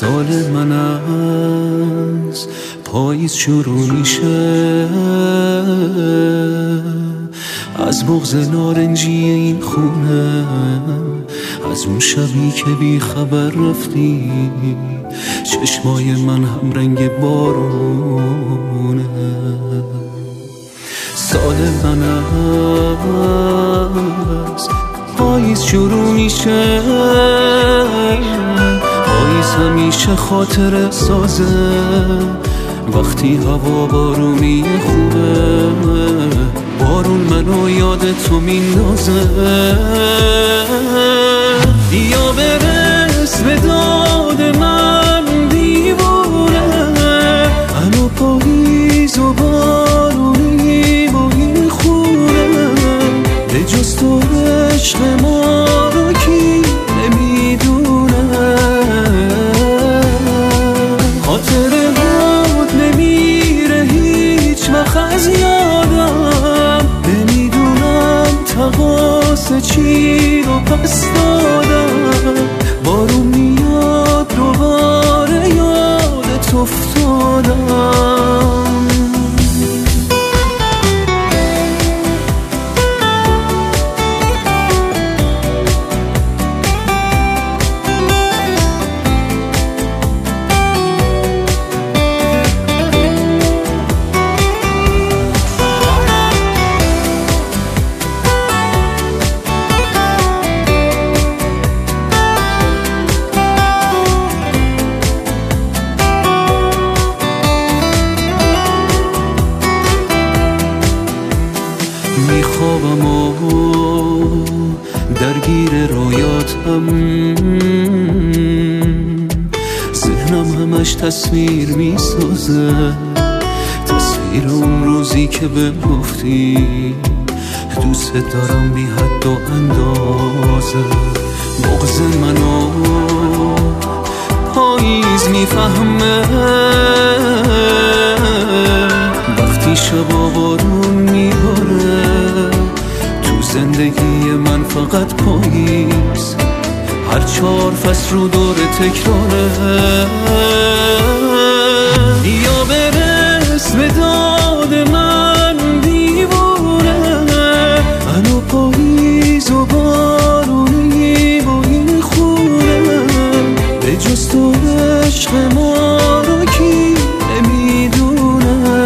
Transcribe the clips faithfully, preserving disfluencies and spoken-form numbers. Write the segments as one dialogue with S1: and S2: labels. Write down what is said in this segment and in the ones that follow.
S1: سال من از پاییز شروع میشه، از بغض نارنجی این خونه، از اون شبی که بی خبر رفتی. چشمای من هم رنگ بارونه. سال من از پاییز شروع میشه، پاییز همیشه خاطر سازه، وقتی هوا بارونی خوبه، بارون منو یاد تو میندازه. بیا برس به داد من دیوونه، الو پاییز و بارونی با این خونه، به جز تو عشق ما رو کی نمیدونه. خاطره بود نمیره هیچ وقت از یادم، نمیدونم تقاص چی رو پس دادم. بارون میاد دوباره یادت افتادم. میخوابم و درگیر رویاتم، ذهنم همش تصویر میسازه، تصویر اون روزی که بهم گفتی دوست دارم بی حد و اندازه. بغض منو پاییز میفهمه، وقتی شبا بارون میباره، تو زندگی من فقط پاییز، هر چهار فصل رو دور تکراره. بیا برس به داد من دیوونه، الو پاییز و بارونی با این خونه، به جز تو عشق ما رو کی نمیدونه.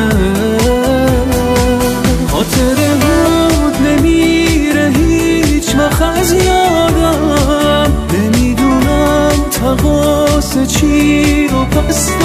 S1: خاطره بود نمیره هیچ وقت از یادم، نمیدونم تقاص چی رو پس